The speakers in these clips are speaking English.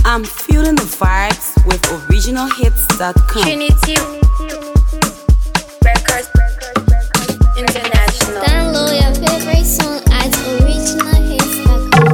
I'm feeling the vibes with originalhits.com. Trinity Records International. Download your favorite song at originalhits.com.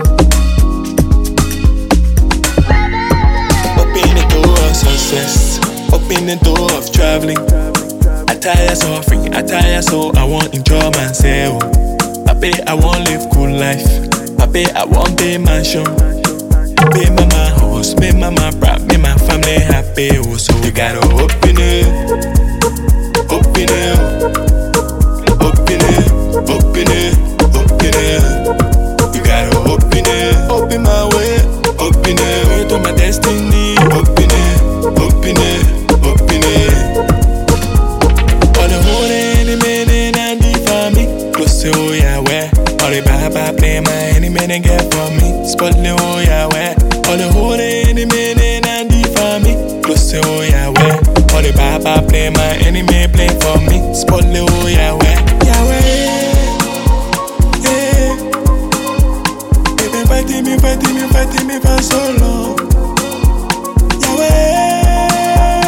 Open the door of success, open the door of traveling. I tire so free, I tire so I want enjoy myself. I bet I want live cool life. I bet I want pay mansion. Pay mama house, make mama proud, make my family happy. Oh, so you gotta open it, open it, open it, open it, open it. You gotta open it, open my way, open it, way to my destiny. Open it, open it, open it. All the whole enemy and the family close to oh yeah where. All the baba play my enemy and get for me. Spot the oh yeah where. All the whole enemy and the family close to oh yeah where. All the baba play my enemy play for me. Spot the oh yeah where. Yeah where. Yeah. They been fighting me, fighting me, fighting me for so long. Yeah where.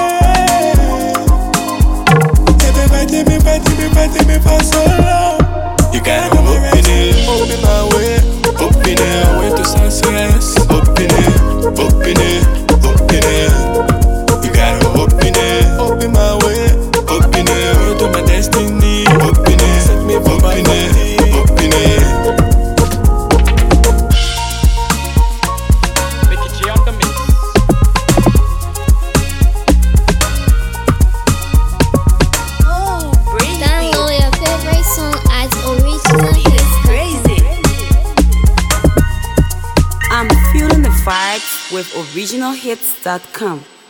They been fighting me, fighting me, fighting me for so long. You gotta open it, open my way, open it, way to success. Open it, open it, open it. You gotta open it, open my way, open it, way to my destiny. Open it, set me for open it, open it. Make it G on the mix. Oh, breezy. Download your favorite song at originalhits.com. Crazy. I'm feeling the vibes with originalhits.com.